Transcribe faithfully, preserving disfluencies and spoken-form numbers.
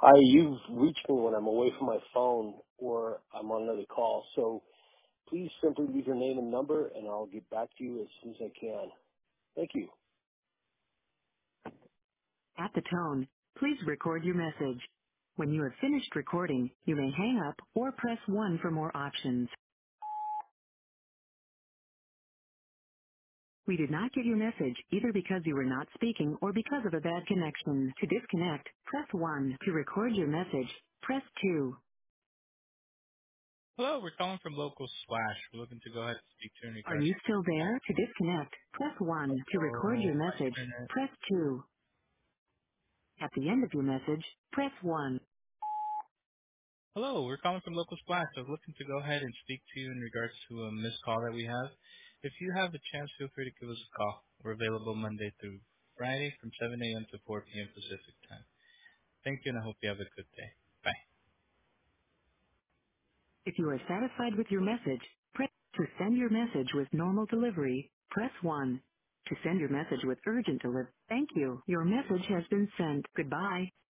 Hi, you've reached me when I'm away from my phone or I'm on another call. So please simply leave your name and number, and I'll get back to you as soon as I can. Thank you. At the tone, please record your message. When you have finished recording, you may hang up or press one for more options. We did not get your message either because you were not speaking or because of a bad connection. To disconnect, press one. To record your message, press two. Hello, we're calling from Local Splash. We're looking to go ahead and speak to you in Are regards you to still there? To disconnect, press one. To record oh, your my message, internet. press two. At the end of your message, press one. Hello, we're calling from Local Splash. I was looking to go ahead and speak to you in regards to a missed call that we have. If you have a chance, feel free to give us a call. We're available Monday through Friday from seven a.m. to four p.m. Pacific time. Thank you, and I hope you have a good day. Bye. If you are satisfied with your message, press to send your message with normal delivery, press one. To send your message with urgent delivery, thank you. Your message has been sent. Goodbye.